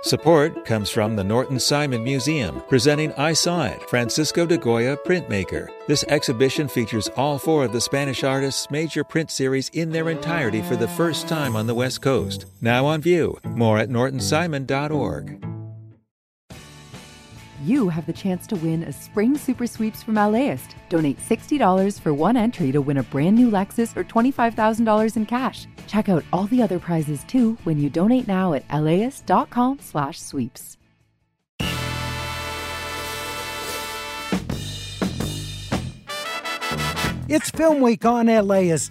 Support comes from the Norton Simon Museum, presenting I Saw It, Francisco de Goya Printmaker. This exhibition features all four of the Spanish artist's major print series in their entirety for the first time on the West Coast. Now on view. More at nortonsimon.org. You have the chance to win a spring super sweeps from LAist. Donate $60 for one entry to win a brand new Lexus or $25,000 in cash. Check out all the other prizes too when you donate now at laist.com/sweeps. It's Film Week on LAist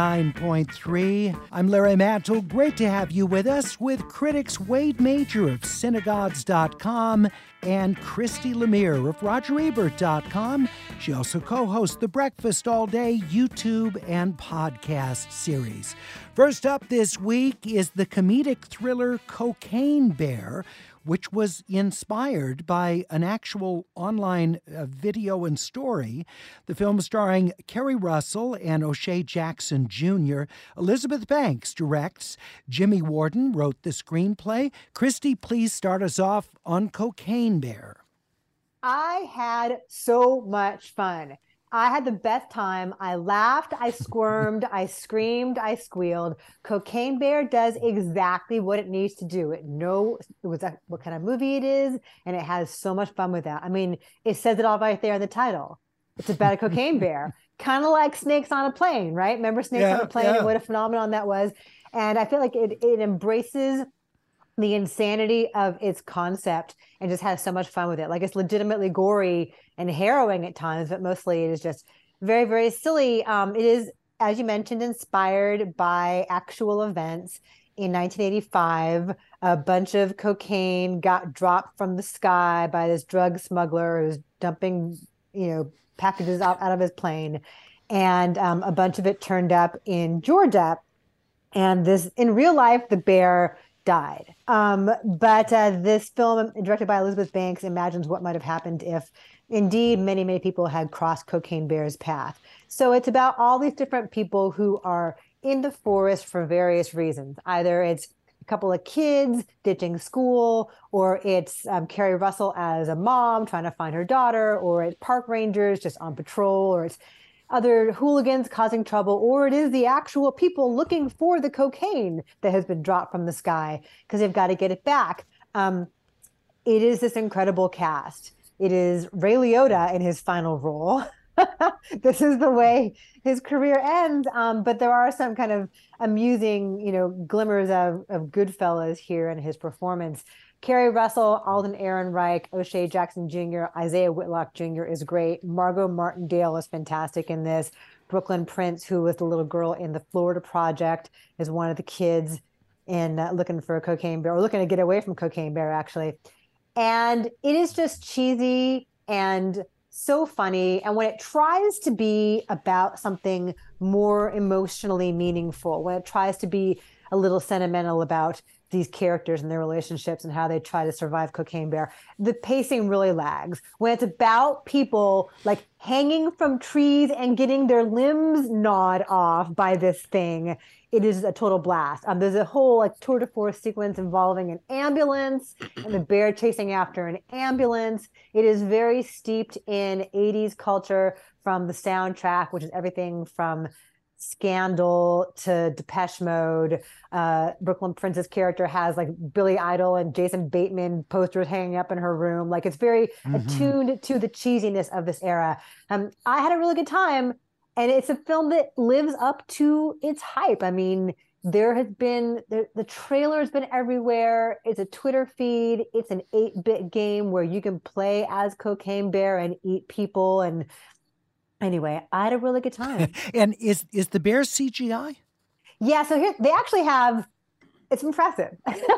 89.3. I'm Larry Mantle. Great to have you with us with critics Wade Major of Synagogues.com and Christy Lemire of RogerEbert.com. She also co-hosts the Breakfast All Day YouTube and podcast series. First up this week is the comedic thriller Cocaine Bear, which was inspired by an actual online video and story. The film starring Kerry Russell and O'Shea Jackson Jr. Elizabeth Banks directs. Jimmy Warden wrote the screenplay. Christy, please start us off on Cocaine Bear. I had so much fun. I had the best time. I laughed, I squirmed, I screamed, I squealed. Cocaine Bear does exactly what it needs to do. It knows what kind of movie it is, and it has so much fun with that. I mean, it says it all right there in the title. It's about a cocaine bear, kind of like Snakes on a Plane, right? Remember Snakes on a Plane and what a phenomenon that was? And I feel like it embraces the insanity of its concept and just has so much fun with it. Like, it's legitimately gory and harrowing at times, but mostly it is just very, very silly. It is, as you mentioned, inspired by actual events. In 1985, a bunch of cocaine got dropped from the sky by this drug smuggler who was dumping, packages out of his plane. And a bunch of it turned up in Georgia. And in real life, the bear died. But this film, directed by Elizabeth Banks, imagines what might have happened if indeed many, many people had crossed Cocaine Bear's path. So it's about all these different people who are in the forest for various reasons. Either it's a couple of kids ditching school, or it's Kerry Russell as a mom trying to find her daughter, or it's park rangers just on patrol, or it's other hooligans causing trouble, or it is the actual people looking for the cocaine that has been dropped from the sky because they've got to get it back. It is this incredible cast. It is Ray Liotta in his final role. This is the way his career ends. But there are some kind of amusing, glimmers of Goodfellas here in his performance. Kerry Russell, Alden Ehrenreich, O'Shea Jackson Jr., Isaiah Whitlock Jr. is great. Margot Martindale is fantastic in this. Brooklyn Prince, who was the little girl in the Florida Project, is one of the kids in looking for a cocaine bear, or looking to get away from Cocaine Bear, actually. And it is just cheesy and so funny. And when it tries to be about something more emotionally meaningful, when it tries to be a little sentimental about these characters and their relationships and how they try to survive Cocaine Bear, the pacing really lags. When it's about people like hanging from trees and getting their limbs gnawed off by this thing, it is a total blast. There's a whole tour de force sequence involving an ambulance and the bear chasing after an ambulance. It is very steeped in 80s culture, from the soundtrack, which is everything from Scandal to Depeche Mode. Brooklyn Prince's character has Billy Idol and Jason Bateman posters hanging up in her room. It's very attuned to the cheesiness of this era. I had a really good time, and it's a film that lives up to its hype. I mean, there has been the trailer has been everywhere. It's a Twitter feed. It's an 8-bit game where you can play as Cocaine Bear and eat people. And anyway, I had a really good time. And is the bear CGI? Yeah, so here they actually have, it's impressive.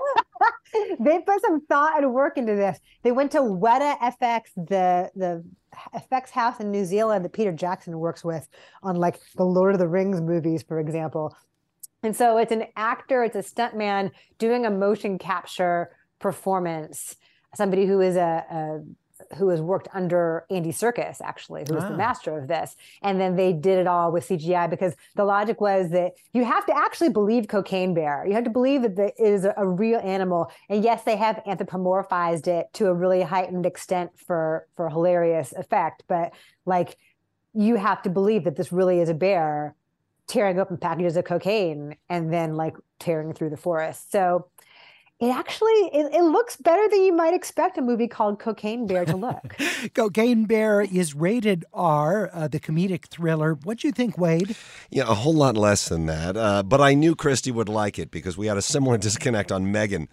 They put some thought and work into this. They went to Weta FX, the FX house in New Zealand that Peter Jackson works with on the Lord of the Rings movies, for example. And so it's an actor, it's a stuntman doing a motion capture performance, somebody who is a who has worked under Andy Serkis, actually, who was the master of this. And then they did it all with CGI because the logic was that you have to actually believe Cocaine Bear. You have to believe that it is a real animal. And yes, they have anthropomorphized it to a really heightened extent for hilarious effect. But like, you have to believe that this really is a bear tearing open packages of cocaine and then like tearing through the forest. So it actually, it looks better than you might expect a movie called Cocaine Bear to look. Cocaine Bear is rated R, the comedic thriller. What do you think, Wade? Yeah, a whole lot less than that. But I knew Christy would like it because we had a similar disconnect on Megan.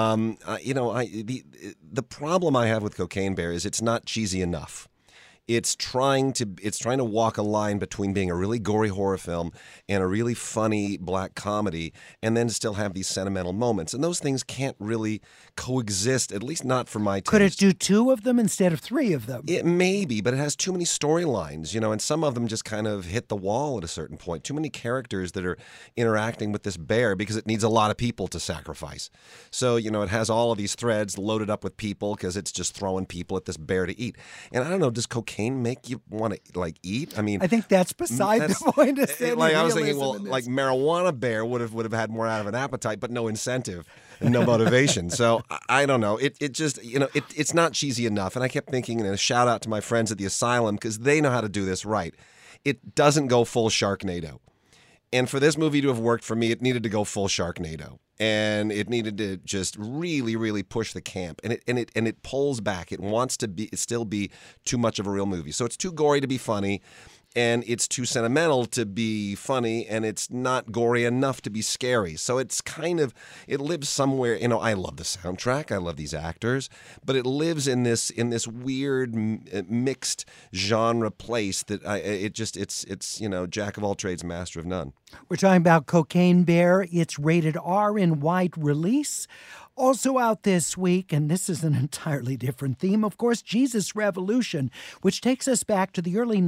The problem I have with Cocaine Bear is it's not cheesy enough. It's trying to walk a line between being a really gory horror film and a really funny black comedy, and then still have these sentimental moments. And those things can't really coexist, at least not for my taste. Could it do 2 of them instead of 3 of them? It may be, but it has too many storylines, and some of them just kind of hit the wall at a certain point. Too many characters that are interacting with this bear because it needs a lot of people to sacrifice. So, it has all of these threads loaded up with people because it's just throwing people at this bear to eat. And I don't know, does cocaine make you want to eat? I mean, I think that's beside the point. I was thinking, well, like marijuana bear would have had more out of an appetite, but no incentive and no motivation. So I don't know. It just it's not cheesy enough. And I kept thinking, and a shout out to my friends at the Asylum because they know how to do this right. It doesn't go full Sharknado. And for this movie to have worked for me, it needed to go full Sharknado. And it needed to just really, really push the camp, and it pulls back. It wants to still be too much of a real movie. So it's too gory to be funny, and it's too sentimental to be funny, and it's not gory enough to be scary. So it's it lives somewhere. I love the soundtrack. I love these actors, but it lives in this weird mixed genre place that it's jack of all trades, master of none. We're talking about Cocaine Bear. It's rated R in wide release. Also out this week, and this is an entirely different theme, of course, Jesus Revolution, which takes us back to the early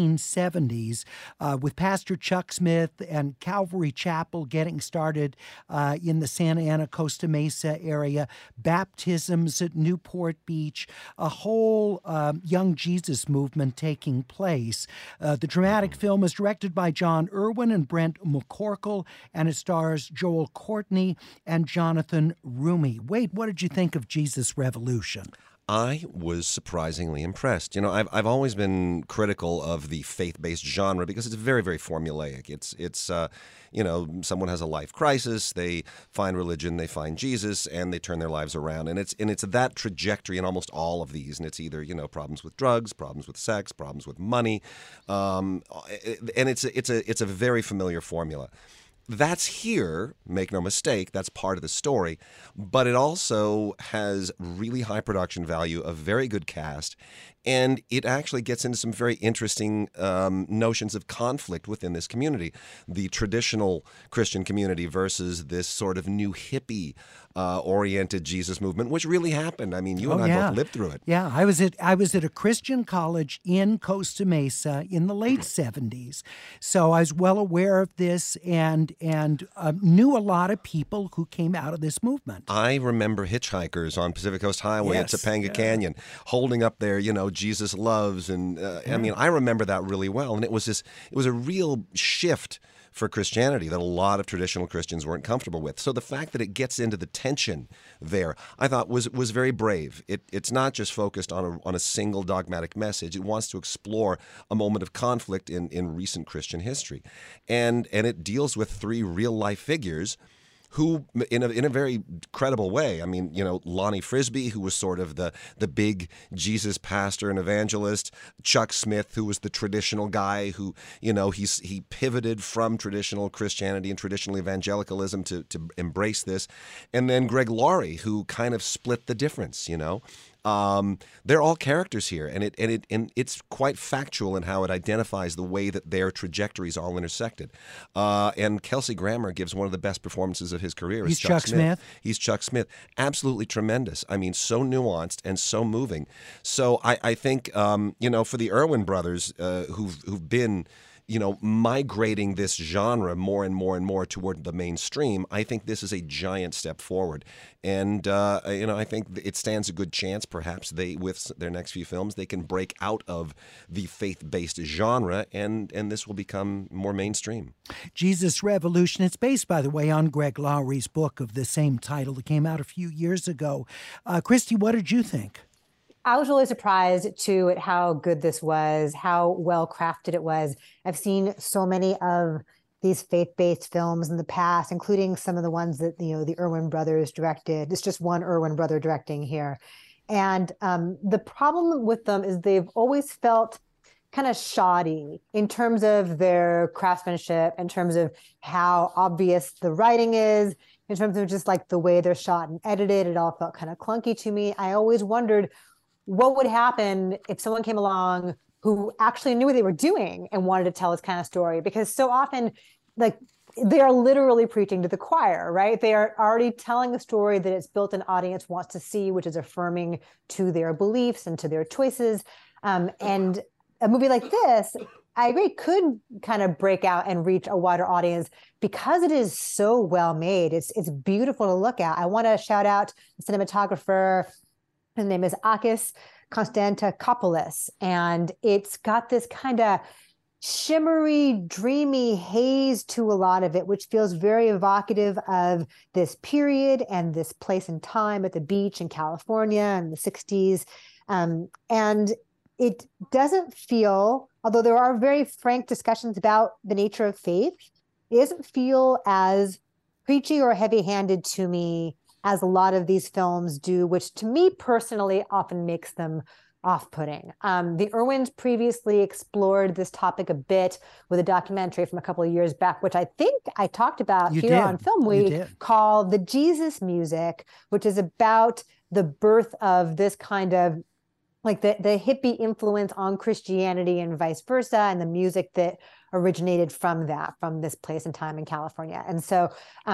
1970s with Pastor Chuck Smith and Calvary Chapel getting started in the Santa Ana, Costa Mesa area, baptisms at Newport Beach, a whole young Jesus movement taking place. The dramatic film is directed by John Irwin and Brent McCorkle, and it stars Joel Courtney and Jonathan Rumi. Wade, what did you think of Jesus Revolution? I was surprisingly impressed. I've always been critical of the faith-based genre because it's very, very formulaic. It's someone has a life crisis, they find religion, they find Jesus, and they turn their lives around. And it's that trajectory in almost all of these. And it's either problems with drugs, problems with sex, problems with money, and it's a very familiar formula. That's here, make no mistake, that's part of the story, but it also has really high production value, a very good cast, and it actually gets into some very interesting notions of conflict within this community. The traditional Christian community versus this sort of new hippie oriented Jesus movement, which really happened. I mean, you and I both lived through it. Yeah, I was at a Christian college in Costa Mesa in the late 70s. So I was well aware of this and knew a lot of people who came out of this movement. I remember hitchhikers on Pacific Coast Highway at Topanga Canyon holding up their, Jesus loves. And I mean, I remember that really well. And it was a real shift for Christianity that a lot of traditional Christians weren't comfortable with. So the fact that it gets into the tension there, I thought was very brave. It's not just focused on a single dogmatic message. It wants to explore a moment of conflict in recent Christian history. And it deals with 3 real-life figures who, in a very credible way, I mean, Lonnie Frisbee, who was sort of the big Jesus pastor and evangelist, Chuck Smith, who was the traditional guy who, he pivoted from traditional Christianity and traditional evangelicalism to embrace this, and then Greg Laurie, who kind of split the difference, They're all characters here, and it's quite factual in how it identifies the way that their trajectories all intersected. And Kelsey Grammer gives one of the best performances of his career. He's Chuck Smith. He's Chuck Smith. Absolutely tremendous. I mean, so nuanced and so moving. So I think for the Irwin brothers who've been migrating this genre more and more and more toward the mainstream, I think this is a giant step forward. And, I think it stands a good chance, perhaps with their next few films, they can break out of the faith-based genre, and this will become more mainstream. Jesus Revolution. It's based, by the way, on Greg Laury's book of the same title that came out a few years ago. Christy, what did you think? I was really surprised, too, at how good this was, how well crafted it was. I've seen so many of these faith-based films in the past, including some of the ones that, the Erwin brothers directed. It's just one Erwin brother directing here. And the problem with them is they've always felt kind of shoddy in terms of their craftsmanship, in terms of how obvious the writing is, in terms of just like the way they're shot and edited. It all felt kind of clunky to me. I always wondered what would happen if someone came along who actually knew what they were doing and wanted to tell this kind of story, because so often, like, they are literally preaching to the choir, right? They are already telling a story that its built-in audience wants to see, which is affirming to their beliefs and to their choices. And a movie like this, I agree, could kind of break out and reach a wider audience because it is so well made. It's beautiful to look at. I want to shout out the cinematographer. His name is Akis Konstantakopoulos, and it's got this kind of shimmery, dreamy haze to a lot of it, which feels very evocative of this period and this place and time at the beach in California in the 60s. And it doesn't feel, although there are very frank discussions about the nature of faith, it doesn't feel as preachy or heavy-handed to me as a lot of these films do, which to me personally often makes them off-putting. The Erwins previously explored this topic a bit with a documentary from a couple of years back, which I think I talked about on Film Week, called The Jesus Music, which is about the birth of this kind of like the hippie influence on Christianity and vice versa, and the music that originated from this place and time in California. And so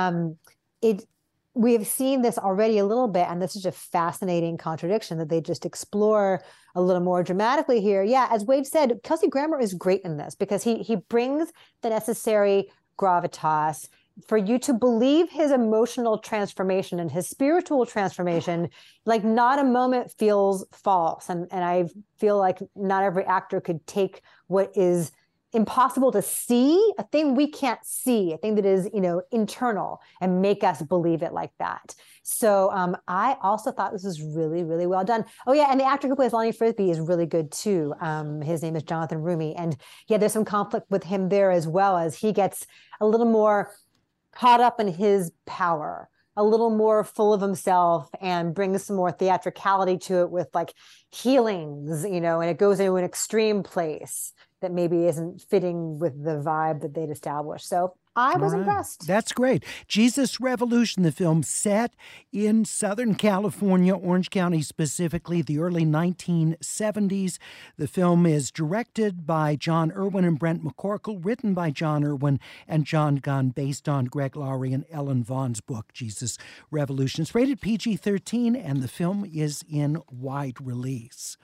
we have seen this already a little bit, and this is a fascinating contradiction that they just explore a little more dramatically here. Yeah, as Wade said, Kelsey Grammer is great in this because he brings the necessary gravitas for you to believe his emotional transformation and his spiritual transformation. Like, not a moment feels false. And I feel like not every actor could take what is impossible to see, a thing we can't see, a thing that is, internal, and make us believe it like that. So I also thought this was really, really well done. Oh yeah, and the actor who plays Lonnie Frisbee is really good too. His name is Jonathan Rumi, and yeah, there's some conflict with him there as well, as he gets a little more caught up in his power, a little more full of himself, and brings some more theatricality to it with like healings, and it goes into an extreme place that maybe isn't fitting with the vibe that they'd established. So I was impressed. That's great. Jesus Revolution, the film set in Southern California, Orange County specifically, the early 1970s. The film is directed by John Erwin and Brent McCorkle, written by John Erwin and John Gunn, based on Greg Laurie and Ellen Vaughn's book, Jesus Revolution. It's rated PG-13, and the film is in wide release.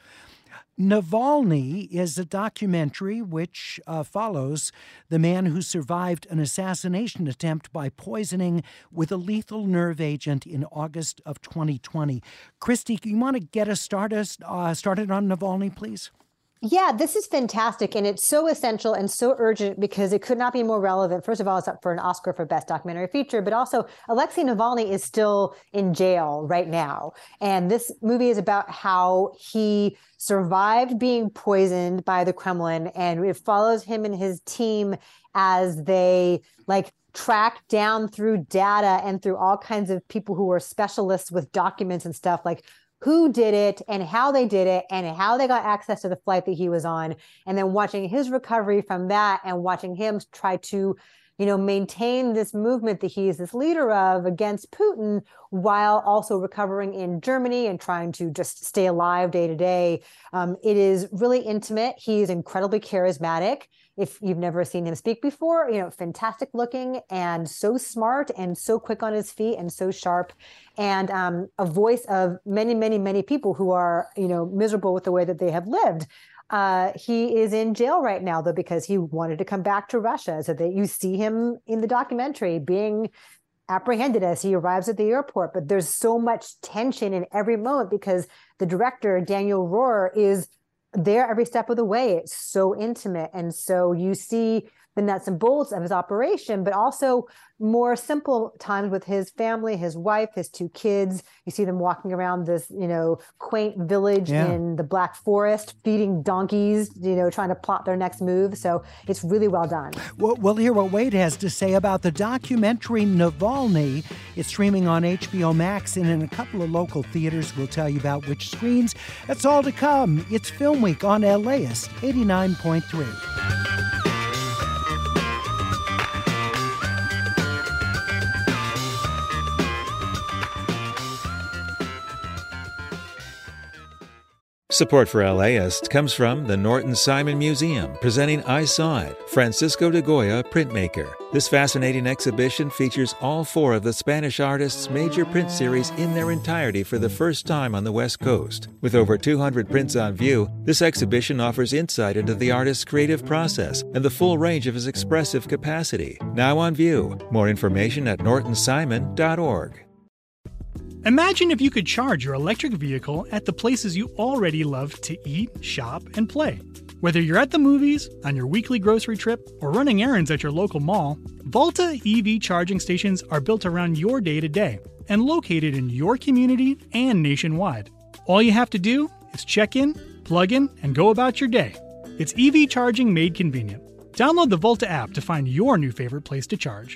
Navalny is a documentary which follows the man who survived an assassination attempt by poisoning with a lethal nerve agent in August of 2020. Christy, you want to get us started on Navalny, please? Yeah, this is fantastic, and it's so essential and so urgent because it could not be more relevant. First of all, it's up for an Oscar for Best Documentary Feature, but also Alexei Navalny is still in jail right now. And this movie is about how he survived being poisoned by the Kremlin, and it follows him and his team as they track down through data and through all kinds of people who are specialists with documents and stuff, like who did it and how they did it and how they got access to the flight that he was on. And then watching his recovery from that and watching him try to, maintain this movement that he is this leader of against Putin, while also recovering in Germany and trying to just stay alive day to day. It is really intimate. He's incredibly charismatic. If you've never seen him speak before, fantastic looking and so smart and so quick on his feet and so sharp, and a voice of many, many, many people who are, miserable with the way that they have lived. He is in jail right now, though, because he wanted to come back to Russia. So that you see him in the documentary being apprehended as he arrives at the airport. But there's so much tension in every moment because the director, Daniel Rohrer, is there every step of the way. It's so intimate. And so you see the nuts and bolts of his operation, but also more simple times with his family, his wife, his 2 kids. You see them walking around this, quaint village in the Black Forest, feeding donkeys, trying to plot their next move. So it's really well done. We'll hear what Wade has to say about the documentary Navalny. It's streaming on HBO Max and in a couple of local theaters. We'll tell you about which screens. That's all to come. It's Film Week on LAist 89.3. Support for LAist comes from the Norton Simon Museum, presenting I Saw It, Francisco de Goya printmaker. This fascinating exhibition features all 4 of the Spanish artist's major print series in their entirety for the first time on the West Coast. With over 200 prints on view, this exhibition offers insight into the artist's creative process and the full range of his expressive capacity. Now on view. More information at nortonsimon.org. Imagine if you could charge your electric vehicle at the places you already love to eat, shop, and play. Whether you're at the movies, on your weekly grocery trip, or running errands at your local mall, Volta EV charging stations are built around your day-to-day and located in your community and nationwide. All you have to do is check in, plug in, and go about your day. It's EV charging made convenient. Download the Volta app to find your new favorite place to charge.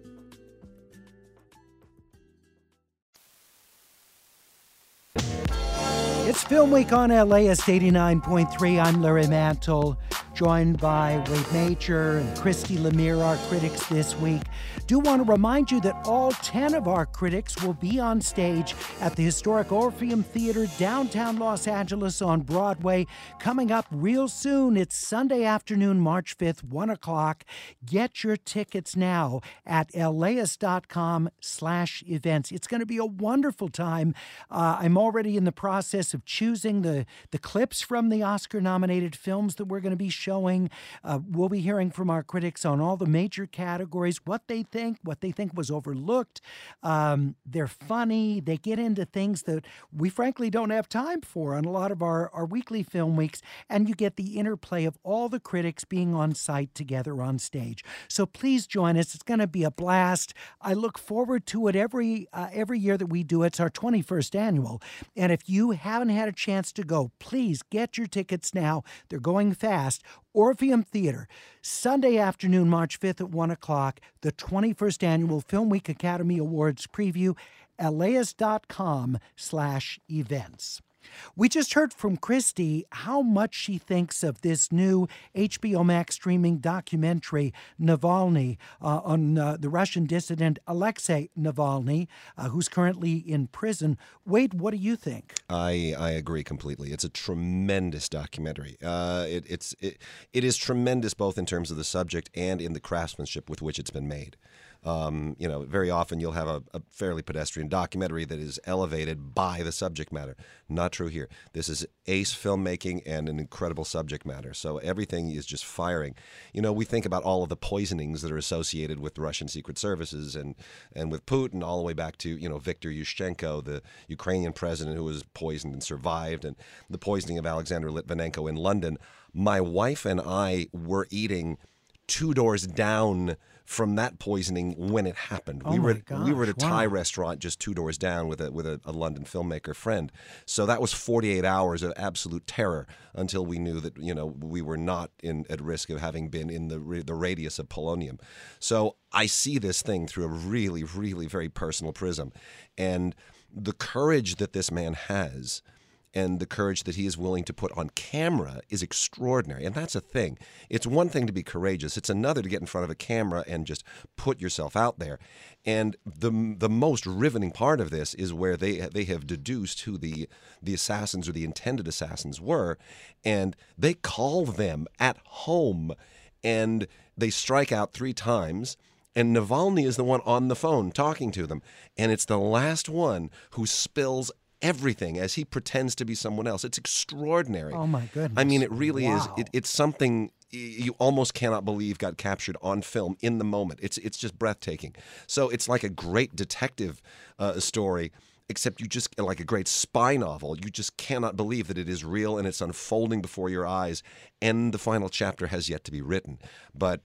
It's Film Week on LAist 89.3. I'm Larry Mantle, joined by Wade Major and Christy Lemire, our critics this week. Do want to remind you that all 10 of our critics will be on stage at the historic Orpheum Theater, downtown Los Angeles on Broadway, coming up real soon. It's Sunday afternoon, March 5th, 1 o'clock. Get your tickets now at laist.com/events. It's going to be a wonderful time. I'm already in the process of choosing the clips from the Oscar-nominated films that we're going to be showing. We'll be hearing from our critics on all the major categories, what they think was overlooked. They're funny. They get into things that we frankly don't have time for on a lot of our weekly film weeks, and you get the interplay of all the critics being on site together on stage. So please join us. It's going to be a blast. I look forward to it every year that we do it. It's our 21st annual. And if you haven't had a chance to go, please get your tickets now. They're going fast. Orpheum Theater, Sunday afternoon, March 5th at 1 o'clock, the 21st Annual Film Week Academy Awards preview, laist.com/events. We just heard from Christy how much she thinks of this new HBO Max streaming documentary, Navalny, on the Russian dissident Alexei Navalny, who's currently in prison. Wade, what do you think? I agree completely. It's a tremendous documentary. It is tremendous both in terms of the subject and in the craftsmanship with which it's been made. Very often you'll have a fairly pedestrian documentary that is elevated by the subject matter. Not true here. This is ace filmmaking and an incredible subject matter. So everything is just firing. We think about all of the poisonings that are associated with the Russian secret services and with Putin, all the way back to, Viktor Yushchenko, the Ukrainian president who was poisoned and survived, and the poisoning of Alexander Litvinenko in London. My wife and I were eating 2 doors down from that poisoning when it happened. We were at a Thai restaurant just 2 doors down with a London filmmaker friend. So that was 48 hours of absolute terror until we knew that we were not at risk of having been in the radius of polonium. So I see this thing through a really, really very personal prism, and the courage that this man has and the courage that he is willing to put on camera is extraordinary. And that's a thing. It's one thing to be courageous. It's another to get in front of a camera and just put yourself out there. And the most riveting part of this is where they have deduced who the assassins or the intended assassins were, and they call them at home, and they strike out 3 times. And Navalny is the one on the phone talking to them. And it's the last one who spills everything as he pretends to be someone else. It's extraordinary. Oh, my goodness. I mean, it really is. Wow. It's something you almost cannot believe got captured on film in the moment. It's just breathtaking. So it's like a great detective story, except you just, like a great spy novel, you just cannot believe that it is real and it's unfolding before your eyes. And the final chapter has yet to be written. But,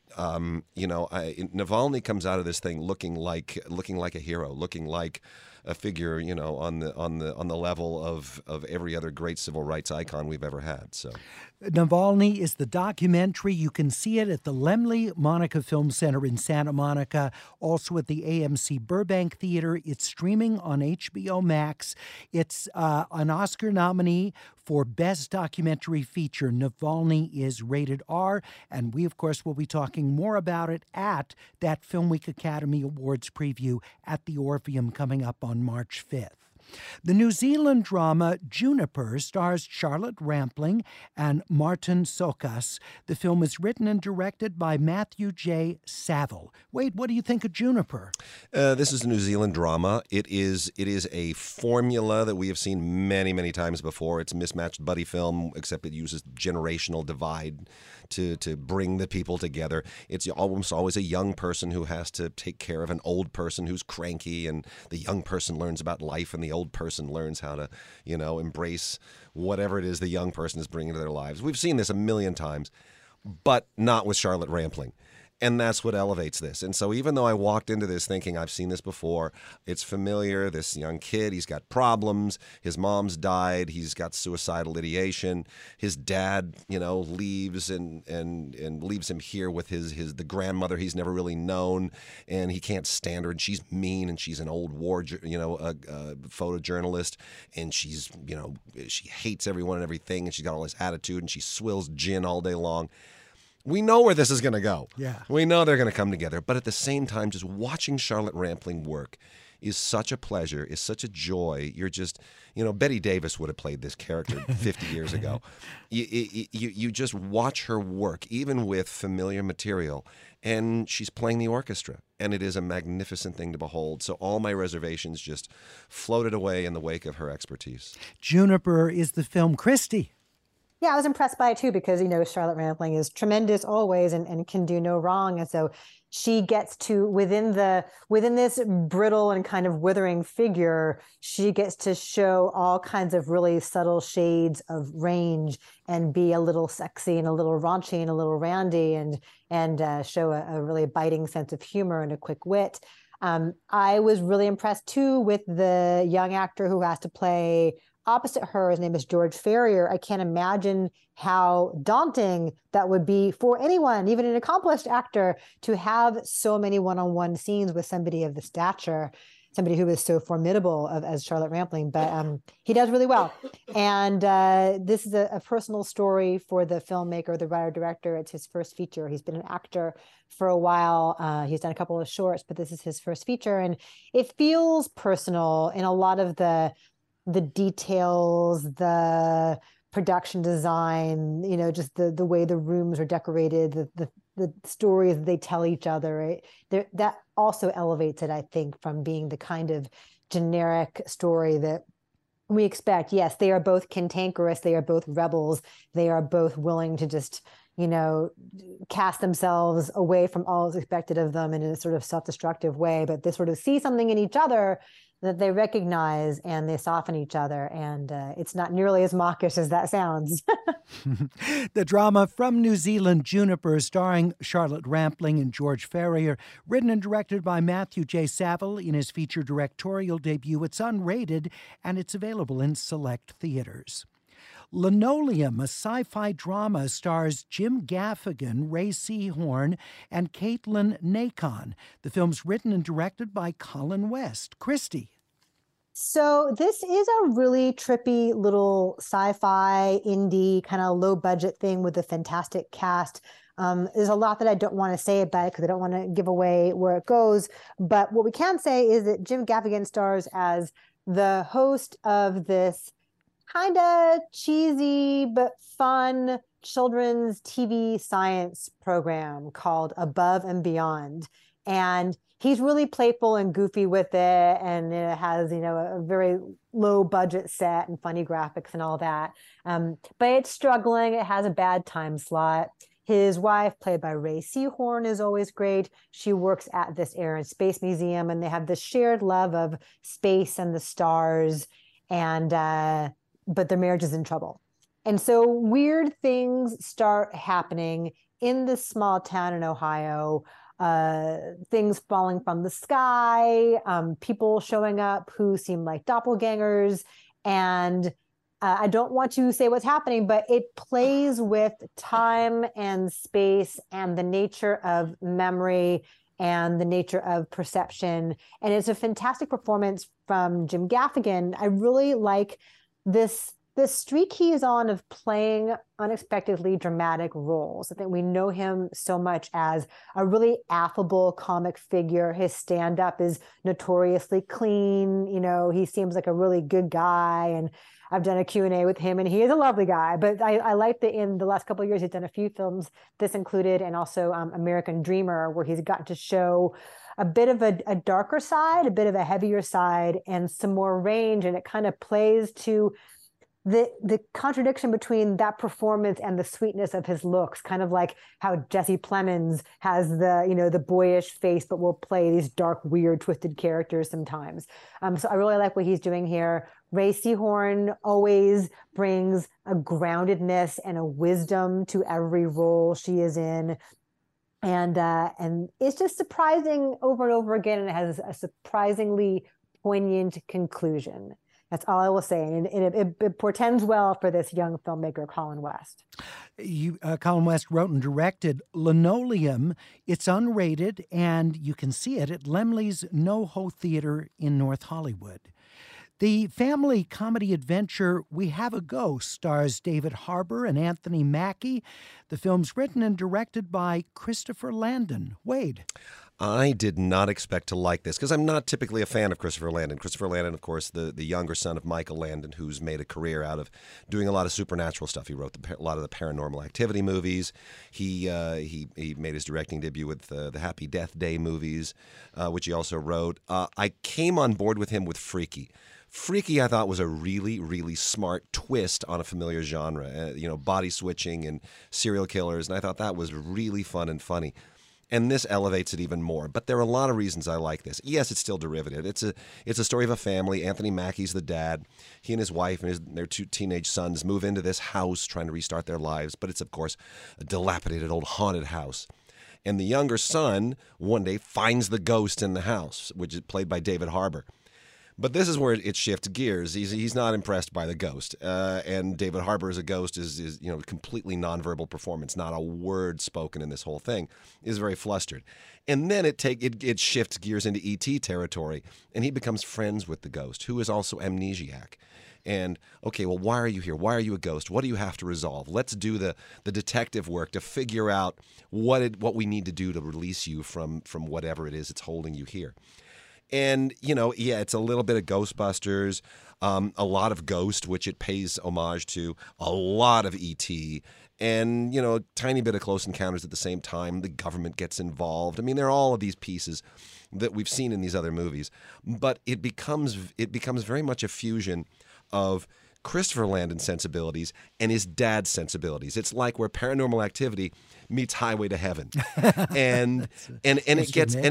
Navalny comes out of this thing looking like a hero, looking like a figure, on the level of every other great civil rights icon we've ever had. So, Navalny is the documentary. You can see it at the Laemmle Monica Film Center in Santa Monica, also at the AMC Burbank Theater. It's streaming on HBO Max. It's an Oscar nominee for Best Documentary Feature. Navalny is rated R, and we, of course, will be talking more about it at that Film Week Academy Awards preview at the Orpheum coming up on March 5th. The New Zealand drama Juniper stars Charlotte Rampling and Martin Sokas. The film is written and directed by Matthew J. Saville. Wade, what do you think of Juniper? This is a New Zealand drama. It is a formula that we have seen many, many times before. It's a mismatched buddy film, except it uses generational divide to bring the people together. It's almost always a young person who has to take care of an old person who's cranky, and the young person learns about life, and the old person learns how to, embrace whatever it is the young person is bringing to their lives. We've seen this a million times, but not with Charlotte Rampling. And that's what elevates this. And so even though I walked into this thinking I've seen this before, it's familiar, this young kid, he's got problems, his mom's died, he's got suicidal ideation, his dad, leaves and leaves him here with the grandmother he's never really known, and he can't stand her, and she's mean, and she's an old war, photojournalist, and she's, she hates everyone and everything, and she's got all this attitude, and she swills gin all day long. We know where this is going to go. Yeah. We know they're going to come together. But at the same time, just watching Charlotte Rampling work is such a pleasure, is such a joy. You're just, Bette Davis would have played this character 50 years ago. You just watch her work, even with familiar material, and she's playing the orchestra. And it is a magnificent thing to behold. So all my reservations just floated away in the wake of her expertise. Juniper is the film. Christy. Yeah, I was impressed by it too, because, Charlotte Rampling is tremendous always and can do no wrong. And so she gets to, within this brittle and kind of withering figure, she gets to show all kinds of really subtle shades of range and be a little sexy and a little raunchy and a little randy and show a really biting sense of humor and a quick wit. I was really impressed too with the young actor who has to play opposite her. His name is George Ferrier. I can't imagine how daunting that would be for anyone, even an accomplished actor, to have so many one-on-one scenes with somebody of the stature, somebody who is so formidable as Charlotte Rampling. But he does really well. And this is a personal story for the filmmaker, the writer-director. It's his first feature. He's been an actor for a while. He's done a couple of shorts, but this is his first feature. And it feels personal in a lot of the details, the production design, just the way the rooms are decorated, the stories they tell each other. That also elevates it, I think, from being the kind of generic story that we expect. Yes, they are both cantankerous. They are both rebels. They are both willing to just, cast themselves away from all that's expected of them in a sort of self-destructive way. But they sort of see something in each other that they recognize, and they soften each other. And it's not nearly as mawkish as that sounds. The drama from New Zealand, Juniper, starring Charlotte Rampling and George Ferrier, written and directed by Matthew J. Saville in his feature directorial debut. It's unrated, and it's available in select theaters. Linoleum, a sci-fi drama, stars Jim Gaffigan, Ray Seahorn, and Caitlin Nacon. The film's written and directed by Colin West. Christy. So this is a really trippy little sci-fi indie kind of low budget thing with a fantastic cast. There's a lot that I don't want to say about it because I don't want to give away where it goes. But what we can say is that Jim Gaffigan stars as the host of this kind of cheesy but fun children's TV science program called Above and Beyond. And he's really playful and goofy with it. And it has, a very low budget set and funny graphics and all that. But it's struggling. It has a bad time slot. His wife, played by Ray Seahorn, is always great. She works at this Air and Space Museum, and they have this shared love of space and the stars. And but their marriage is in trouble. And so weird things start happening in this small town in Ohio. Things falling from the sky, people showing up who seem like doppelgangers. And I don't want to say what's happening, but it plays with time and space and the nature of memory and the nature of perception. And it's a fantastic performance from Jim Gaffigan. I really like this streak he is on of playing unexpectedly dramatic roles. I think we know him so much as a really affable comic figure. His stand-up is notoriously clean. He seems like a really good guy. And I've done a Q&A with him, and he is a lovely guy. But I like that in the last couple of years, he's done a few films, this included, and also American Dreamer, where he's gotten to show a bit of a darker side, a bit of a heavier side, and some more range. And it kind of plays to the contradiction between that performance and the sweetness of his looks, kind of like how Jesse Plemons has the boyish face, but will play these dark, weird, twisted characters sometimes. So I really like what he's doing here. Ray Seahorn always brings a groundedness and a wisdom to every role she is in. And it's just surprising over and over again, and it has a surprisingly poignant conclusion. That's all I will say. And it portends well for this young filmmaker, Colin West. Colin West wrote and directed Linoleum. It's unrated, and you can see it at Laemmle's NoHo Theater in North Hollywood. The family comedy adventure We Have a Ghost stars David Harbour and Anthony Mackie. The film's written and directed by Christopher Landon. Wade. I did not expect to like this because I'm not typically a fan of Christopher Landon. Christopher Landon, of course, the younger son of Michael Landon, who's made a career out of doing a lot of supernatural stuff. He wrote a lot of the Paranormal Activity movies. He made his directing debut with the Happy Death Day movies, which he also wrote. I came on board with him with Freaky. Freaky, I thought, was a really, really smart twist on a familiar genre, body switching and serial killers, and I thought that was really fun and funny. And this elevates it even more. But there are a lot of reasons I like this. Yes, it's still derivative. It's a story of a family. Anthony Mackie's the dad. He and his wife and their two teenage sons move into this house trying to restart their lives. But it's, of course, a dilapidated old haunted house. And the younger son one day finds the ghost in the house, which is played by David Harbour. But this is where it shifts gears. He's not impressed by the ghost, and David Harbour as a ghost is completely nonverbal performance, not a word spoken in this whole thing, is very flustered, and then it shifts gears into E.T. territory, and he becomes friends with the ghost, who is also amnesiac. And okay, well, why are you here? Why are you a ghost? What do you have to resolve? Let's do the detective work to figure out what we need to do to release you from whatever it is that's holding you here. And, it's a little bit of Ghostbusters, a lot of Ghost, which it pays homage to, a lot of E.T., and, a tiny bit of Close Encounters at the same time. The government gets involved. I mean, there are all of these pieces that we've seen in these other movies. But it becomes very much a fusion of Christopher Landon's sensibilities and his dad's sensibilities. It's like where Paranormal Activity meets Highway to Heaven, and it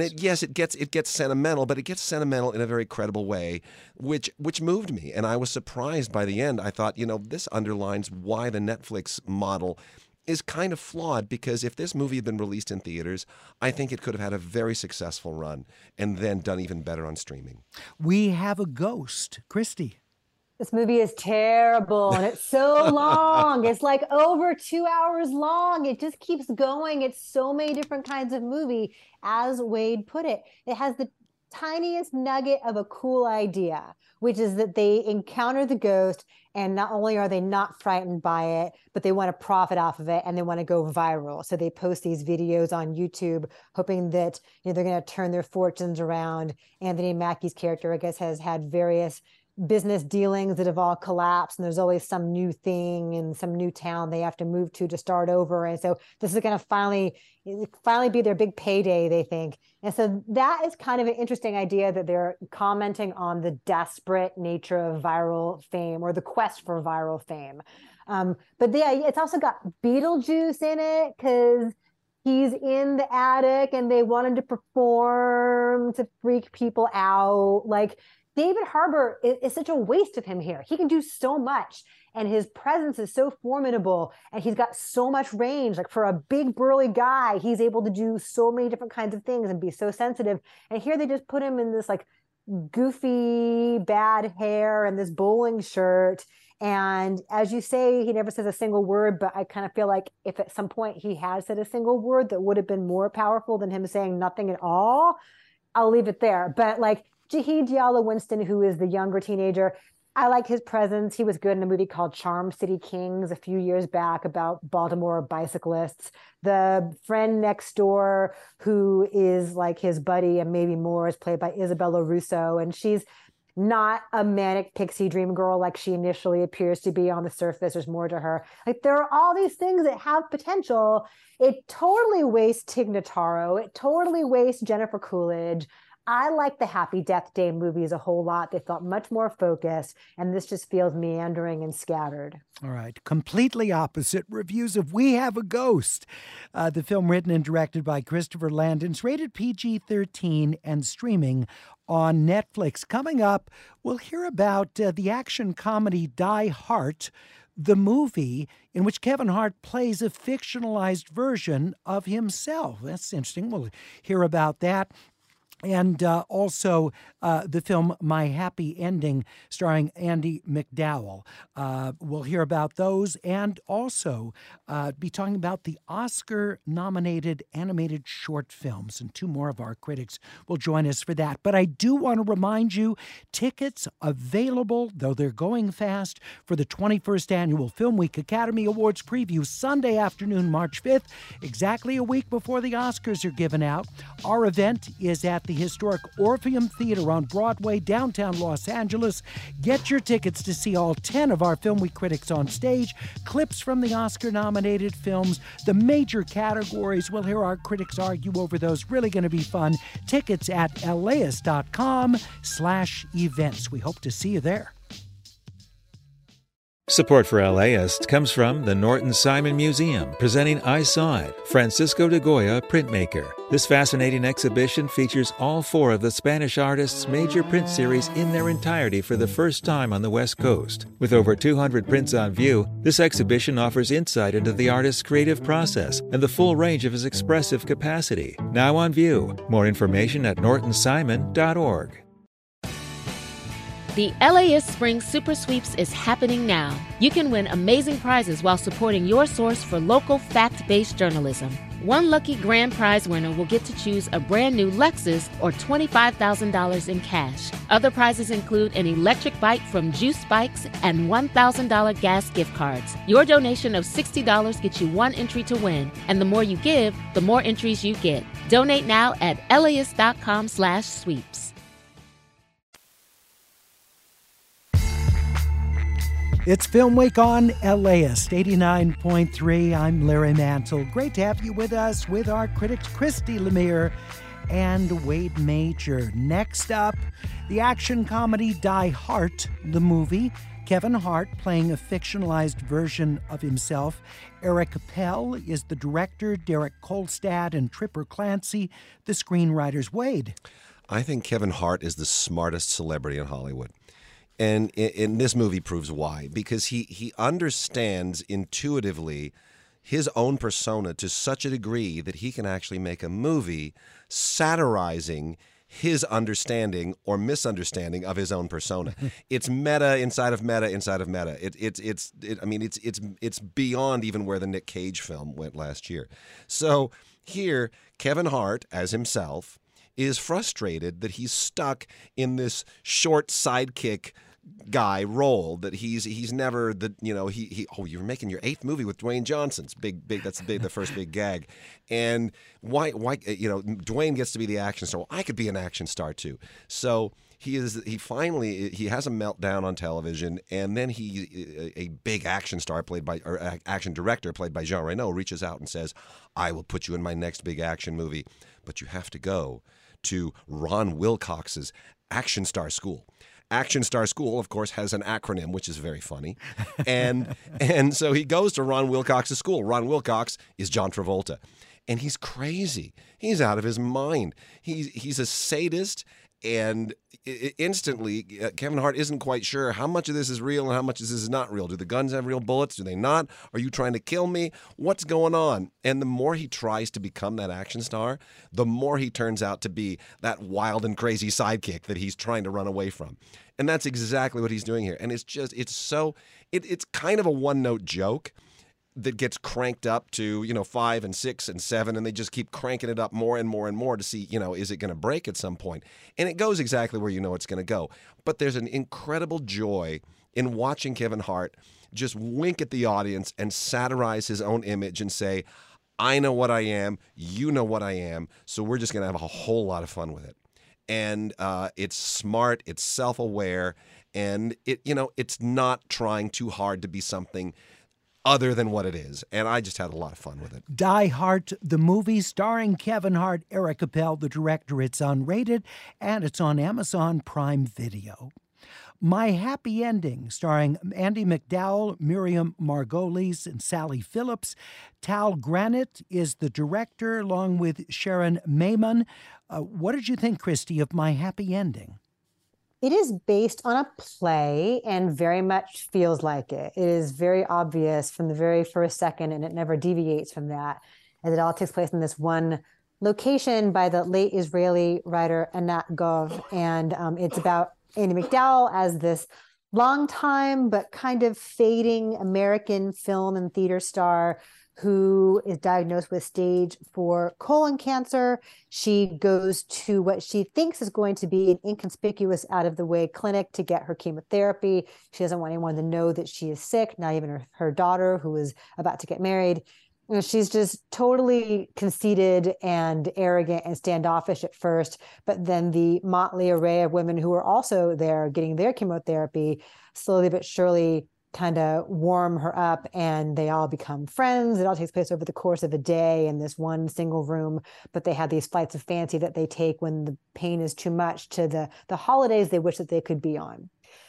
gets sentimental, but it gets sentimental in a very credible way, which moved me, and I was surprised by the end. I thought, this underlines why the Netflix model is kind of flawed, because if this movie had been released in theaters, I think it could have had a very successful run and then done even better on streaming. We Have a Ghost. Christy. This movie is terrible, and it's so long. It's like over 2 hours long. It just keeps going. It's so many different kinds of movie, as Wade put it. It has the tiniest nugget of a cool idea, which is that they encounter the ghost, and not only are they not frightened by it, but they want to profit off of it and they want to go viral. So they post these videos on YouTube, hoping that they're going to turn their fortunes around. Anthony Mackie's character, I guess, has had various business dealings that have all collapsed, and there's always some new thing in some new town they have to move to start over. And so this is going to finally be their big payday, they think. And so that is kind of an interesting idea, that they're commenting on the desperate nature of viral fame, or the quest for viral fame. But yeah, it's also got Beetlejuice in it, because he's in the attic and they wanted to perform to freak people out. Like, David Harbour is such a waste of him here. He can do so much, and his presence is so formidable, and he's got so much range. Like, for a big burly guy, he's able to do so many different kinds of things and be so sensitive. And here they just put him in this like goofy bad hair and this bowling shirt. And as you say, he never says a single word, but I kind of feel like if at some point he has said a single word that would have been more powerful than him saying nothing at all, I'll leave it there. But like, Jahid Diallo Winston, who is the younger teenager, I like his presence. He was good in a movie called Charm City Kings a few years back about Baltimore bicyclists. The friend next door, who is like his buddy and maybe more, is played by Isabella Russo. And she's not a manic pixie dream girl like she initially appears to be on the surface. There's more to her. Like, there are all these things that have potential. It totally wastes Tig Notaro. It totally wastes Jennifer Coolidge. I like the Happy Death Day movies a whole lot. They felt much more focused, and this just feels meandering and scattered. All right. Completely opposite reviews of We Have a Ghost. The film, written and directed by Christopher Landon, is rated PG-13 and streaming on Netflix. Coming up, we'll hear about the action comedy Die Hart, the movie in which Kevin Hart plays a fictionalized version of himself. That's interesting. We'll hear about that. And also the film My Happy Ending, starring Andie MacDowell. We'll hear about those, and also be talking about the Oscar-nominated animated short films. And two more of our critics will join us for that. But I do want to remind you, tickets available, though they're going fast, for the 21st Annual Film Week Academy Awards preview Sunday afternoon, March 5th, exactly a week before the Oscars are given out. Our event is at the historic Orpheum Theater on Broadway, downtown Los Angeles. Get your tickets to see all 10 of our Film Week critics on stage, clips from the Oscar-nominated films, the major categories. We'll hear our critics argue over those. Really going to be fun. Tickets at LAist.com/events. We hope to see you there. Support for LAist comes from the Norton Simon Museum, presenting I Saw It, Francisco de Goya printmaker. This fascinating exhibition features all four of the Spanish artist's major print series in their entirety for the first time on the West Coast. With over 200 prints on view, this exhibition offers insight into the artist's creative process and the full range of his expressive capacity. Now on view. More information at nortonsimon.org. The LAist Spring Super Sweeps is happening now. You can win amazing prizes while supporting your source for local fact-based journalism. One lucky grand prize winner will get to choose a brand new Lexus or $25,000 in cash. Other prizes include an electric bike from Juice Bikes and $1,000 gas gift cards. Your donation of $60 gets you one entry to win, and the more you give, the more entries you get. Donate now at LAist.com/sweeps. It's Film Week on LAist 89.3. I'm Larry Mantle. Great to have you with us with our critics Christy Lemire and Wade Major. Next up, the action comedy Die Hart, the movie. Kevin Hart playing a fictionalized version of himself. Eric Appel is the director, Derek Kolstad and Tripper Clancy, the screenwriters. Wade. I think Kevin Hart is the smartest celebrity in Hollywood. And in this movie proves why. Because he understands intuitively his own persona to such a degree that he can actually make a movie satirizing his understanding or misunderstanding of his own persona. It's meta inside of meta inside of meta. It's beyond even where the Nick Cage film went last year. So here, Kevin Hart as himself is frustrated that he's stuck in this short sidekick guy role, that he's never the, you know, you're making your 8th movie with Dwayne Johnson's the first big gag. And why you know, Dwayne gets to be the action star. Well, I could be an action star too. So he finally has a meltdown on television, and then a big action star action director played by Jean Reno reaches out and says, I will put you in my next big action movie, but you have to go to Ron Wilcox's Action Star School. Action Star School, of course, has an acronym, which is very funny. And so he goes to Ron Wilcox's school. Ron Wilcox is John Travolta. And he's crazy. He's out of his mind. He's a sadist. And instantly, Kevin Hart isn't quite sure how much of this is real and how much of this is not real. Do the guns have real bullets? Do they not? Are you trying to kill me? What's going on? And the more he tries to become that action star, the more he turns out to be that wild and crazy sidekick that he's trying to run away from. And that's exactly what he's doing here. And it's kind of a one-note joke that gets cranked up to, you know, 5 and 6 and 7, and they just keep cranking it up more and more and more to see, you know, is it going to break at some point? And it goes exactly where you know it's going to go. But there's an incredible joy in watching Kevin Hart just wink at the audience and satirize his own image and say, I know what I am, you know what I am, so we're just going to have a whole lot of fun with it. And it's smart, it's self-aware, and it's not trying too hard to be something other than what it is. And I just had a lot of fun with it. Die Hart, the movie starring Kevin Hart, Eric Appel, the director. It's unrated, and it's on Amazon Prime Video. My Happy Ending, starring Andie MacDowell, Miriam Margolyes, and Sally Phillips. Tal Granit is the director, along with Sharon Mayman. What did you think, Christy, of My Happy Ending? It is based on a play and very much feels like it. It is very obvious from the very first second, and it never deviates from that. And it all takes place in this one location by the late Israeli writer Anat Gov. And it's about Andie MacDowell as this longtime but kind of fading American film and theater star who is diagnosed with stage 4 colon cancer. She goes to what she thinks is going to be an inconspicuous, out-of-the-way clinic to get her chemotherapy. She doesn't want anyone to know that she is sick, not even her daughter, who is about to get married. You know, she's just totally conceited and arrogant and standoffish at first, but then the motley array of women who are also there getting their chemotherapy slowly but surely kind of warm her up, and they all become friends. It all takes place over the course of a day in this one single room, but they have these flights of fancy that they take when the pain is too much to the holidays they wish that they could be on.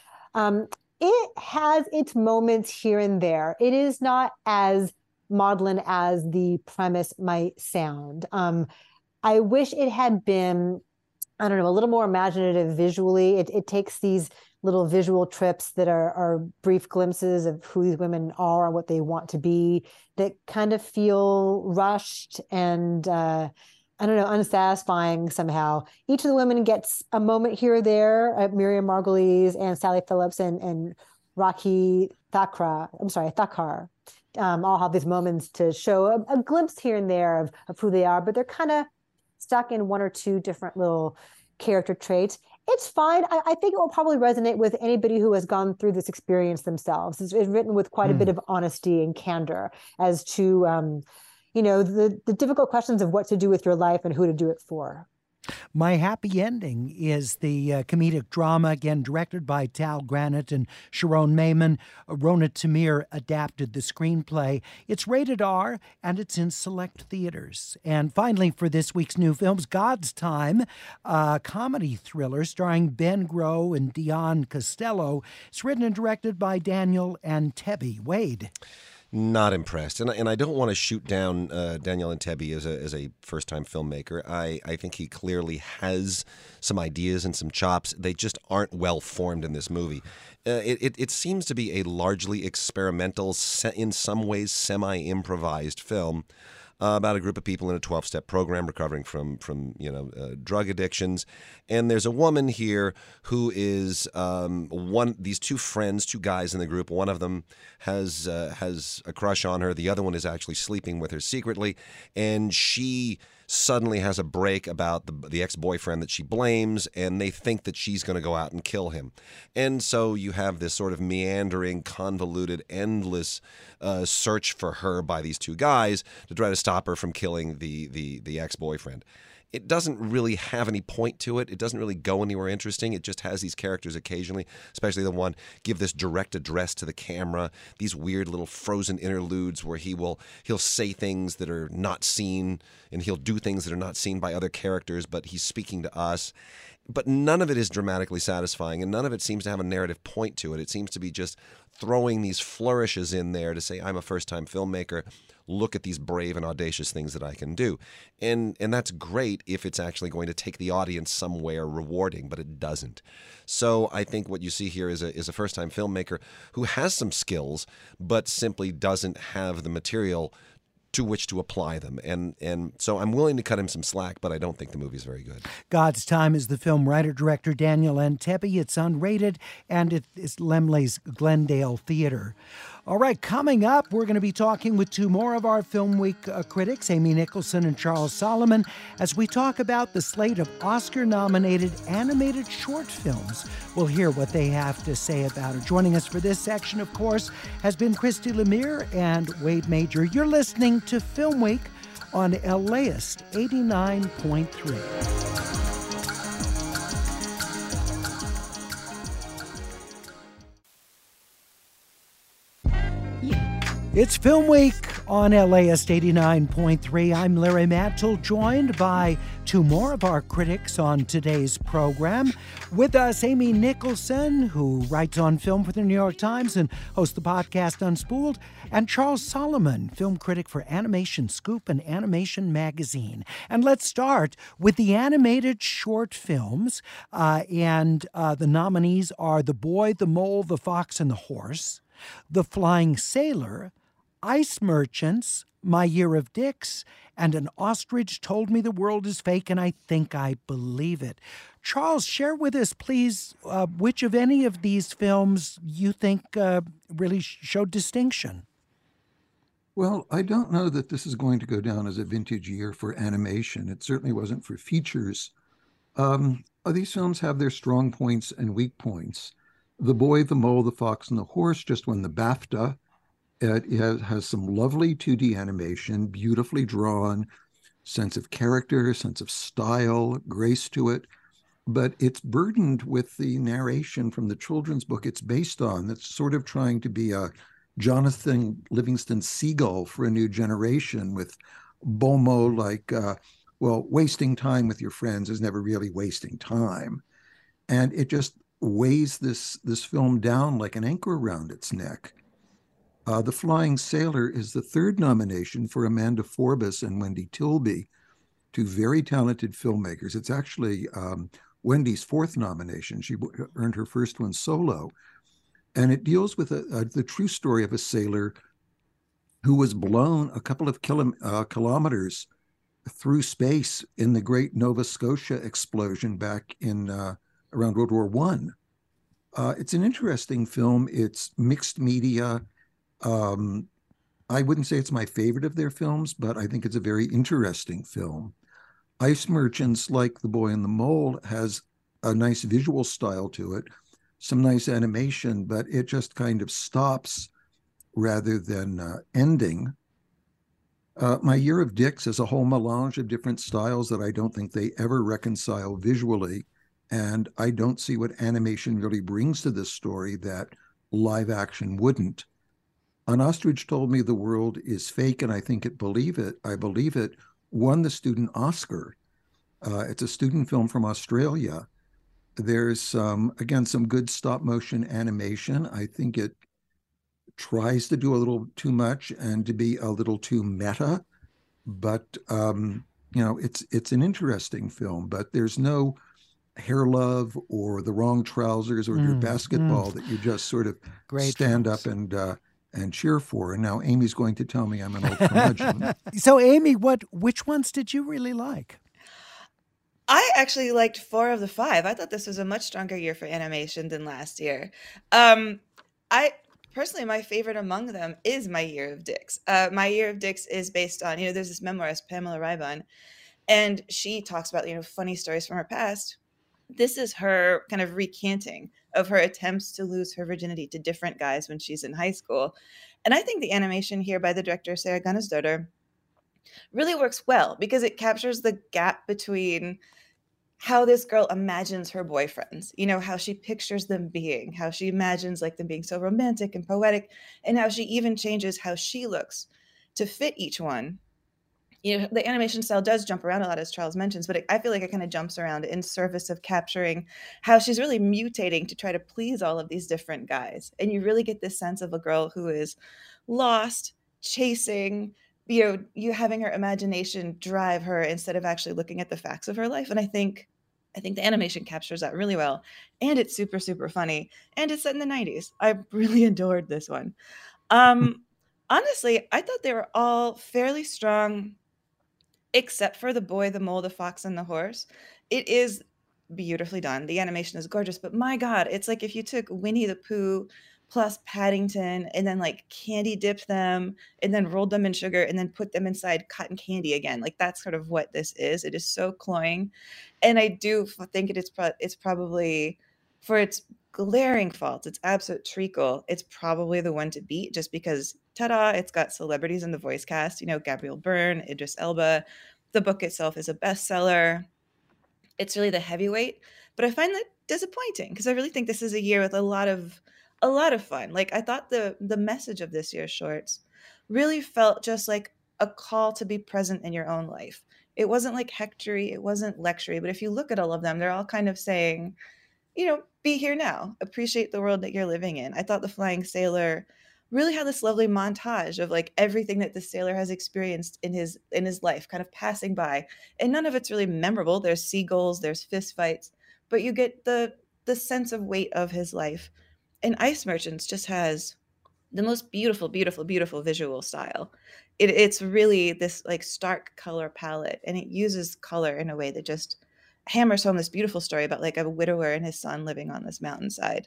It has its moments here and there. It is not as maudlin as the premise might sound. I wish it had been, I don't know, a little more imaginative visually. It takes these little visual trips that are brief glimpses of who these women are and what they want to be, that kind of feel rushed and, I don't know, unsatisfying somehow. Each of the women gets a moment here or there. Miriam Margolyes and Sally Phillips and Rakhi Thakkar all have these moments to show a glimpse here and there of who they are, but they're kind of stuck in one or two different little character traits. It's fine. I think it will probably resonate with anybody who has gone through this experience themselves. It's written with quite a bit of honesty and candor as to, the difficult questions of what to do with your life and who to do it for. My Happy Ending is the comedic drama, again, directed by Tal Granit and Sharon Mayman. Rona Tamir adapted the screenplay. It's rated R, and it's in select theaters. And finally, for this week's new films, God's Time, a comedy thriller starring Ben Groh and Dion Costello. It's written and directed by Daniel Antebbe. Wade. Not impressed, and I don't want to shoot down Daniel Antebbe as a first-time filmmaker. I think he clearly has some ideas and some chops. They just aren't well formed in this movie. It seems to be a largely experimental, in some ways semi-improvised film about a group of people in a 12-step program recovering from drug addictions. And there's a woman here who is these two friends, two guys in the group. One of them has a crush on her. The other one is actually sleeping with her secretly. And she suddenly has a break about the ex-boyfriend that she blames, and they think that she's going to go out and kill him. And so you have this sort of meandering, convoluted, endless search for her by these two guys to try to stop her from killing the ex-boyfriend. It doesn't really have any point to it. It doesn't really go anywhere interesting. It just has these characters occasionally, especially the one, give this direct address to the camera, these weird little frozen interludes where he'll say things that are not seen, and he'll do things that are not seen by other characters, but he's speaking to us. But none of it is dramatically satisfying, and none of it seems to have a narrative point to it. It seems to be just throwing these flourishes in there to say, I'm a first-time filmmaker. Look at these brave and audacious things that I can do. And that's great if it's actually going to take the audience somewhere rewarding, but it doesn't. So I think what you see here is a first-time filmmaker who has some skills, but simply doesn't have the material to which to apply them. And so I'm willing to cut him some slack, but I don't think the movie's very good. God's Time is the film writer-director Daniel Entebbe. It's unrated, and it is Laemmle's Glendale Theater. All right, coming up, we're going to be talking with two more of our Film Week critics, Amy Nicholson and Charles Solomon, as we talk about the slate of Oscar-nominated animated short films. We'll hear what they have to say about it. Joining us for this section, of course, has been Christy Lemire and Wade Major. You're listening to Film Week on LAist 89.3. It's Film Week on LAist 89.3. I'm Larry Mantle, joined by two more of our critics on today's program. With us, Amy Nicholson, who writes on film for the New York Times and hosts the podcast Unspooled, and Charles Solomon, film critic for Animation Scoop and Animation Magazine. And let's start with the animated short films. The nominees are The Boy, the Mole, the Fox, and the Horse, The Flying Sailor, Ice Merchants, My Year of Dicks, and An Ostrich Told Me the World is Fake, and I Think I Believe It. Charles, share with us, please, which of any of these films you think really showed distinction. Well, I don't know that this is going to go down as a vintage year for animation. It certainly wasn't for features. These films have their strong points and weak points. The Boy, the Mole, the Fox, and the Horse just won the BAFTA. It has some lovely 2D animation, beautifully drawn, sense of character, sense of style, grace to it. But it's burdened with the narration from the children's book it's based on that's sort of trying to be a Jonathan Livingston Seagull for a new generation, with Bomo like, wasting time with your friends is never really wasting time. And it just weighs this film down like an anchor around its neck. The Flying Sailor is the third nomination for Amanda Forbes and Wendy Tilby, two very talented filmmakers. It's actually Wendy's fourth nomination. She earned her first one solo. And it deals with the true story of a sailor who was blown a couple of kilometers through space in the Great Nova Scotia explosion back in around World War I. It's an interesting film. It's mixed media. I wouldn't say it's my favorite of their films, but I think it's a very interesting film. Ice Merchants, like The Boy and the Mole, has a nice visual style to it, some nice animation, but it just kind of stops rather than ending. My Year of Dicks is a whole melange of different styles that I don't think they ever reconcile visually, and I don't see what animation really brings to this story that live action wouldn't. An Ostrich Told Me the World is Fake, and I believe it, won the student Oscar. It's a student film from Australia. There's, again, some good stop-motion animation. I think it tries to do a little too much and to be a little too meta, but, it's an interesting film, but there's no hair love or the wrong trousers or your basketball that you just sort of stand up and cheer for. And now Amy's going to tell me I'm an old curmudgeon. So Amy, which ones did you really like? I actually liked 4 of the 5. I thought this was a much stronger year for animation than last year. Personally, my favorite among them is My Year of Dicks. My Year of Dicks is based on, there's this memoirist, Pamela Rybon, And she talks about, funny stories from her past. This is her kind of recanting of her attempts to lose her virginity to different guys when she's in high school. And I think the animation here by the director, Sarah Gunnesdotter, really works well because it captures the gap between how this girl imagines her boyfriends, how she pictures them being, how she imagines like them being so romantic and poetic, and how she even changes how she looks to fit each one. The animation style does jump around a lot, as Charles mentions, but I feel like it kind of jumps around in service of capturing how she's really mutating to try to please all of these different guys. And you really get this sense of a girl who is lost, chasing, you having her imagination drive her instead of actually looking at the facts of her life. And I think the animation captures that really well. And it's super, super funny. And it's set in the 90s. I really adored this one. Honestly, I thought they were all fairly strong, except for The Boy, the Mole, the Fox, and the Horse. It is beautifully done. The animation is gorgeous, but my God, it's like if you took Winnie the Pooh plus Paddington and then like candy dipped them and then rolled them in sugar and then put them inside cotton candy again. Like that's sort of what this is. It is so cloying. And I do think it's probably, for its glaring faults, its absolute treacle, it's probably the one to beat just because, ta-da, it's got celebrities in the voice cast, Gabrielle Byrne, Idris Elba. The book itself is a bestseller. It's really the heavyweight, but I find that disappointing because I really think this is a year with a lot of fun. Like I thought the message of this year's shorts really felt just like a call to be present in your own life. It wasn't like hectory, it wasn't lectury, but if you look at all of them, they're all kind of saying, be here now, appreciate the world that you're living in. I thought The Flying Sailor really had this lovely montage of like everything that the sailor has experienced in his life kind of passing by, and none of it's really memorable. There's seagulls, there's fist fights, but you get the sense of weight of his life. And Ice Merchants just has the most beautiful, beautiful, beautiful visual style. It's really this like stark color palette, and it uses color in a way that just hammers home this beautiful story about like a widower and his son living on this mountainside.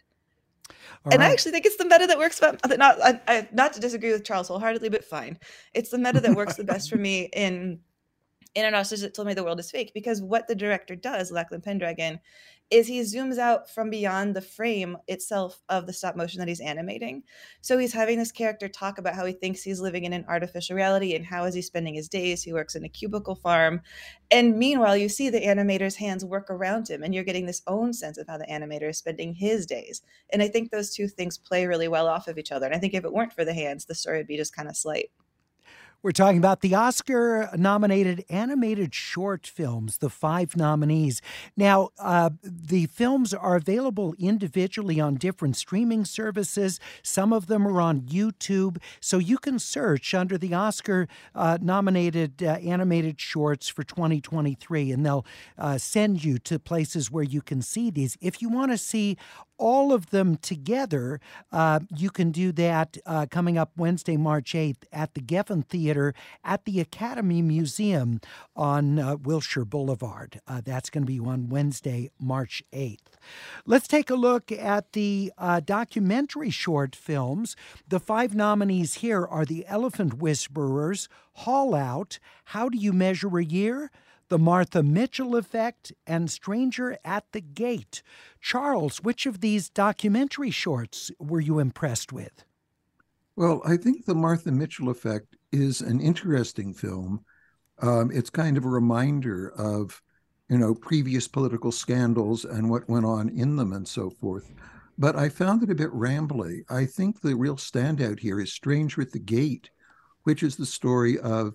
I actually think it's the meta that works, not to disagree with Charles wholeheartedly, but fine. It's the meta that works the best for me in An Ostrich That Told Me the World Is Fake, because what the director does, Lachlan Pendragon, is he zooms out from beyond the frame itself of the stop motion that he's animating. So he's having this character talk about how he thinks he's living in an artificial reality and how is he spending his days. He works in a cubicle farm. And meanwhile, you see the animator's hands work around him and you're getting this own sense of how the animator is spending his days. And I think those two things play really well off of each other. And I think if it weren't for the hands, the story would be just kind of slight. We're talking about the Oscar-nominated animated short films, the 5 nominees. Now, the films are available individually on different streaming services. Some of them are on YouTube. So you can search under the Oscar-nominated animated shorts for 2023, and they'll send you to places where you can see these. If you want to see all of them together, you can do that coming up Wednesday, March 8th at the Geffen Theater at the Academy Museum on Wilshire Boulevard. That's going to be on Wednesday, March 8th. Let's take a look at the documentary short films. The 5 nominees here are The Elephant Whisperers, Haul Out, How Do You Measure a Year?, The Martha Mitchell Effect, and Stranger at the Gate. Charles, which of these documentary shorts were you impressed with? Well, I think The Martha Mitchell Effect is an interesting film. It's kind of a reminder of, previous political scandals and what went on in them and so forth. But I found it a bit rambly. I think the real standout here is Stranger at the Gate, which is the story of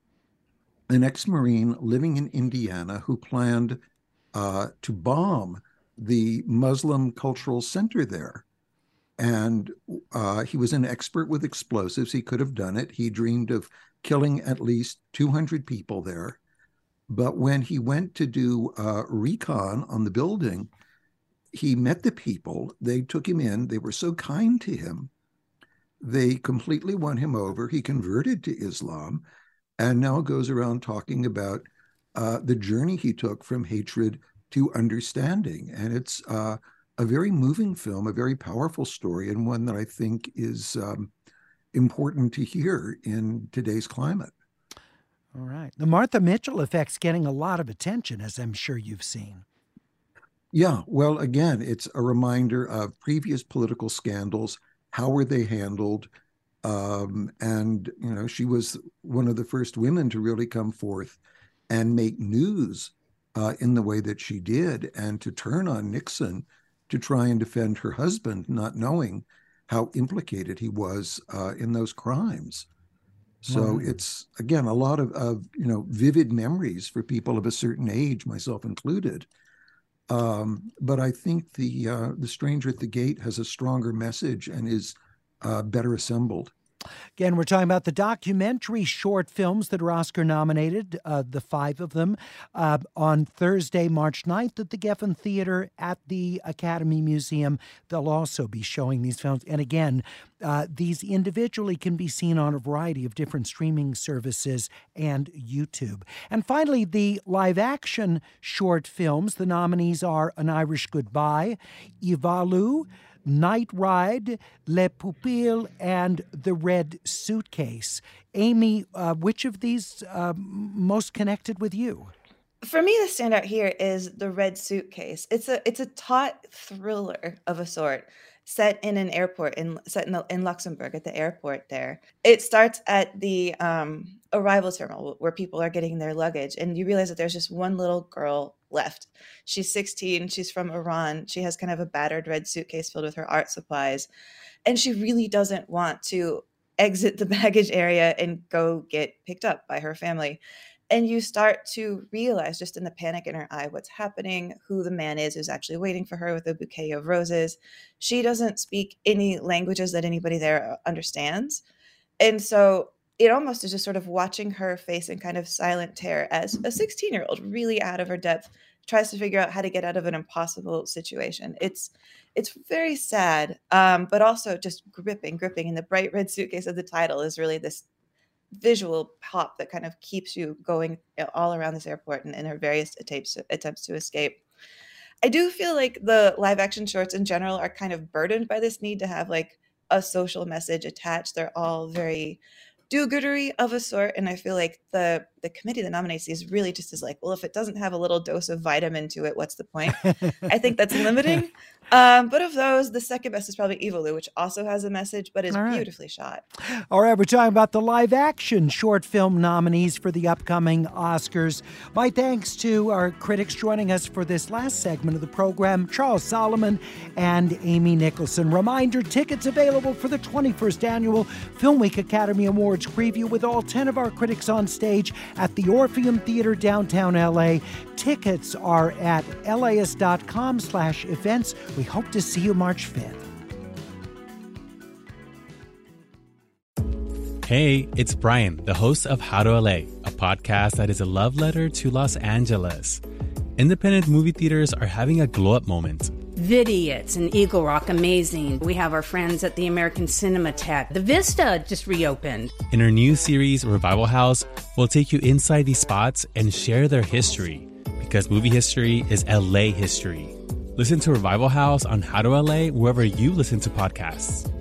an ex-Marine living in Indiana who planned to bomb the Muslim cultural center there. And he was an expert with explosives. He could have done it. He dreamed of killing at least 200 people there. But when he went to do recon on the building, he met the people. They took him in. They were so kind to him. They completely won him over. He converted to Islam and now goes around talking about the journey he took from hatred to understanding. And it's a very moving film, a very powerful story, and one that I think is important to hear in today's climate. All right. The Martha Mitchell effect's getting a lot of attention, as I'm sure you've seen. Yeah, well, again, it's a reminder of previous political scandals. How were they handled? And, she was one of the first women to really come forth and make news in the way that she did, and to turn on Nixon to try and defend her husband, not knowing how implicated he was in those crimes. So it's, again, a lot of vivid memories for people of a certain age, myself included. But I think the Stranger at the Gate has a stronger message and is better assembled. Again, we're talking about the documentary short films that are Oscar nominated, the 5 of them, on Thursday, March 9th at the Geffen Theater at the Academy Museum. They'll also be showing these films. And again, these individually can be seen on a variety of different streaming services and YouTube. And finally, the live-action short films. The nominees are An Irish Goodbye, Ivalu, Night Ride, Les Pupilles, and The Red Suitcase. Amy, which of these most connected with you? For me, the standout here is The Red Suitcase. It's a taut thriller of a sort, set in an airport, set in Luxembourg at the airport there. It starts at the arrival terminal where people are getting their luggage, and you realize that there's just one little girl left. She's 16. She's from Iran. She has kind of a battered red suitcase filled with her art supplies, and she really doesn't want to exit the baggage area and go get picked up by her family. And you start to realize, just in the panic in her eye, what's happening, who the man is who's actually waiting for her with a bouquet of roses. She doesn't speak any languages that anybody there understands. And so it almost is just sort of watching her face in kind of silent terror as a 16-year-old, really out of her depth, tries to figure out how to get out of an impossible situation. It's very sad, but also just gripping. And the bright red suitcase of the title is really this visual pop that kind of keeps you going all around this airport and in her various attempts to escape. I do feel like the live action shorts in general are kind of burdened by this need to have like a social message attached. They're all very do-goodery of a sort, and I feel like the committee that nominates these really just is like, well, if it doesn't have a little dose of vitamin to it, what's the point? I think that's limiting. But of those, the second best is probably Ivalu, which also has a message, but is beautifully shot. All right, we're talking about the live-action short film nominees for the upcoming Oscars. My thanks to our critics joining us for this last segment of the program, Charles Solomon and Amy Nicholson. Reminder, tickets available for the 21st Annual Film Week Academy Awards preview with all 10 of our critics on stage at the Orpheum Theater, downtown LA. Tickets are at LAist.com/events. We hope to see you March 5th. Hey, it's Brian, the host of How to LA, a podcast that is a love letter to Los Angeles. Independent movie theaters are having a glow-up moment. Vidiots and Eagle Rock, amazing. We have our friends at the American Cinematheque. The Vista just reopened. In our new series, Revival House, we'll take you inside these spots and share their history. Because movie history is LA history. Listen to Revival House on How to LA wherever you listen to podcasts.